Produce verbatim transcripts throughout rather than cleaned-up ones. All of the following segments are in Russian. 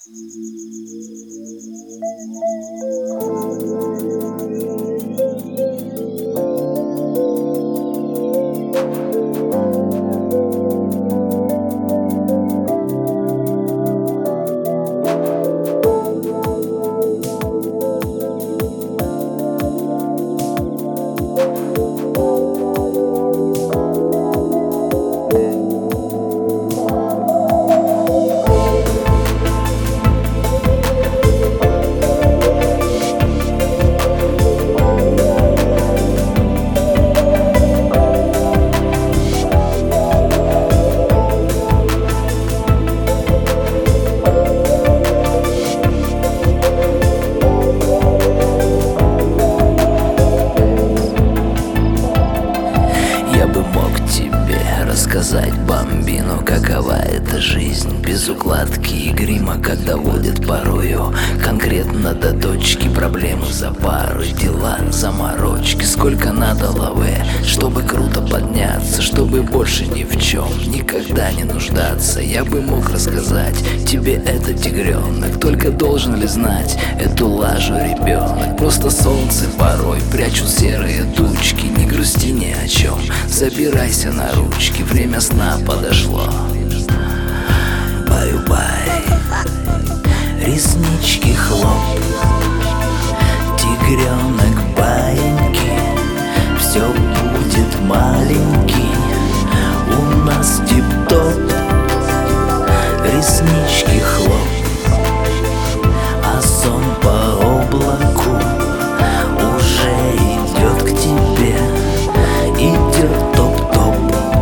Сказать бомбину, какова эта жизнь без укладки и грима, как доводит порою конкретно до точки. Проблемы за пару, дела, заморочки. Сколько надо лаве, чтобы круто подняться, чтобы больше ни в чем никогда не нуждаться. Я бы мог рассказать тебе этот тигренок, только должен ли знать эту лажу ребенок? Просто солнце порой прячут серые тучки. Не грусти ни о чем, забирайся на ручки. Время сна подошло. Баю-бай, реснички хлоп, тигренок баиньки, все будет маленький, у нас тип-топ. Реснички хлоп, а сон по облаку уже идет к тебе, идет топ-топ.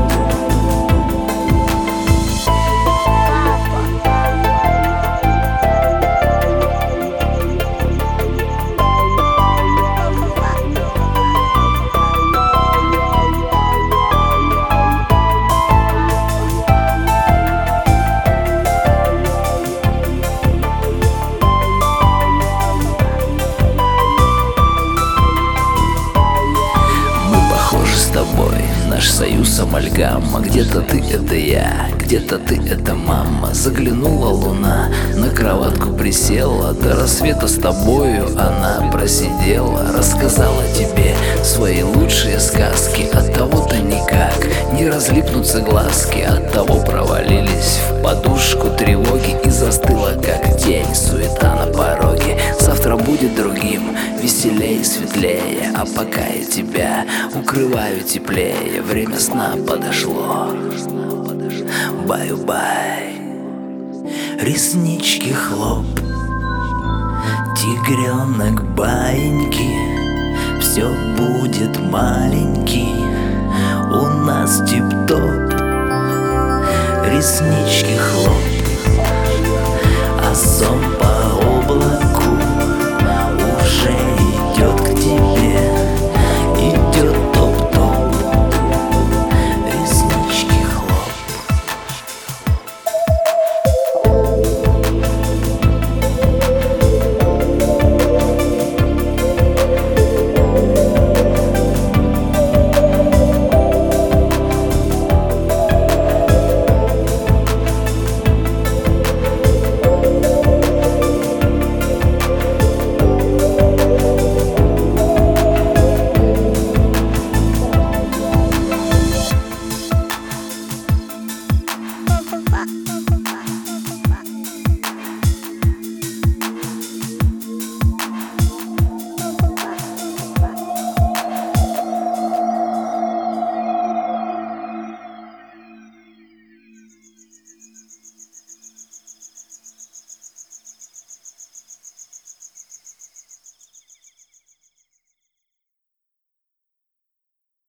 Наш союз амальгама. Где-то ты — это я, где-то ты — это мама. Заглянула луна, на кроватку присела, до рассвета с тобою она просидела. Рассказала тебе свои лучшие сказки, от того-то никак не разлипнутся глазки. От того провалились в подушку тревоги, и застыла как тень суета на пороге. Завтра будет другим, веселее, светлее, а пока я тебя укрываю теплее. Время сна подошло. Баю-бай, реснички хлоп, тигренок баиньки, все будет маленький, у нас тип-топ. Реснички хлоп, а сон по облаку уже идет к тебе, идет топ-топ. Реснички хлоп. Bye.